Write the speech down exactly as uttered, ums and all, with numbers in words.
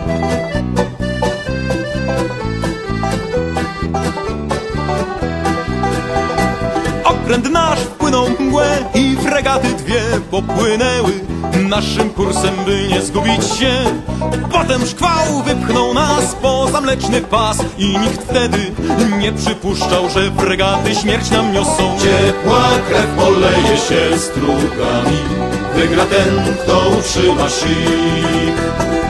Okręt nasz wpłynął w mgłę i fregaty dwie popłynęły naszym kursem, by nie zgubić się. Potem szkwał wypchnął nas poza mleczny pas i nikt wtedy nie przypuszczał, że fregaty śmierć nam niosą. Ciepła krew poleje się strugami, wygra ten, kto utrzyma szyk.